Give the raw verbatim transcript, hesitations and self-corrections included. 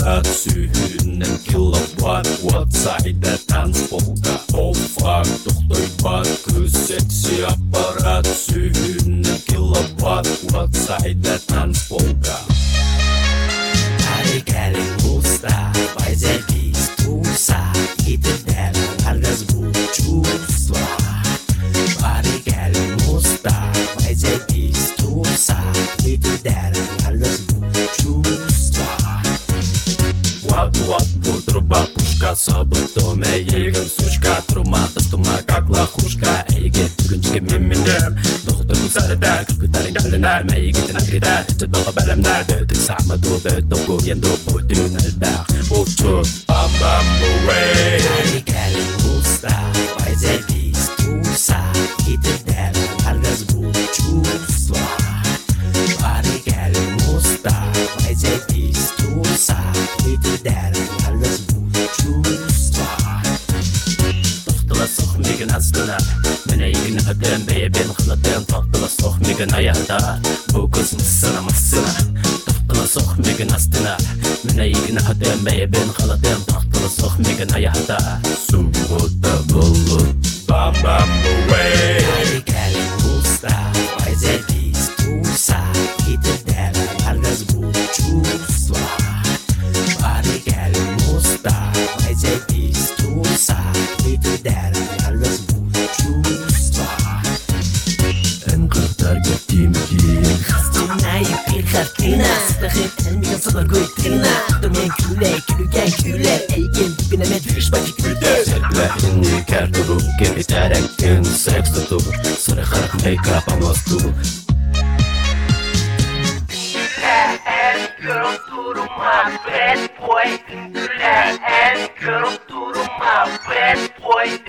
аппарат сүйүнен киловатт Watt сайда танцполга О фак тохтой күз секси аппарат сүйүнен киловатт Watt сайда танцполга Парикалин уста Позявись туса И ты дэмэн разбудь чувства Парикалин уста Позявись туса И ты дэмэн разбудь чувства Вот, вот, вот, труба, пушка Событу мейгін сучка Трумата стума, как лохушка Эйге, түгінчіге мемендер Доқтыр күсарыда, күркітарың кәлінар Мейгітін әкритар, түт болға бәлімдер Дөтік сақмаду, дөт доқу Енді бұйтын әлбәқ Бұлчу, бам-бам, бұвей Парикалин уста Позявись туса И ты дэмэн разбудь чувства Парикалин уста Позявись туса И ты дэмэн разбудь чувства Тоқтыла соқ меген астына Мен әйгіні өтен бейбен қылытын Тоқтыла соқ меген аяқта Бұл көз мысына мысына Тоқтыла соқ меген астына Мен әйгіні өтен бейбен қылытын Тоқтыла соқ меген аяқта Субота бұлыт Бам-бам бұвей Парикалин уста Позявись туса И ты дэмэн разбудь чувства Парикалин уста Позявись туса И ты дэмэн разбудь чувства Энқыртарға тимгин Хастина и перхартина Сыдахет әлмеген сылыргөй тына Тұрмен күләй, күлігән күләй Әйген дүкінәме дүш бәжі күлдер Сәтләхінні кәртұру Кері тәрәккен секс тұту Сыры қарық мейкап аңласту Girl, tudo uma bad boy. Girl, girl, tudo uma bad boy.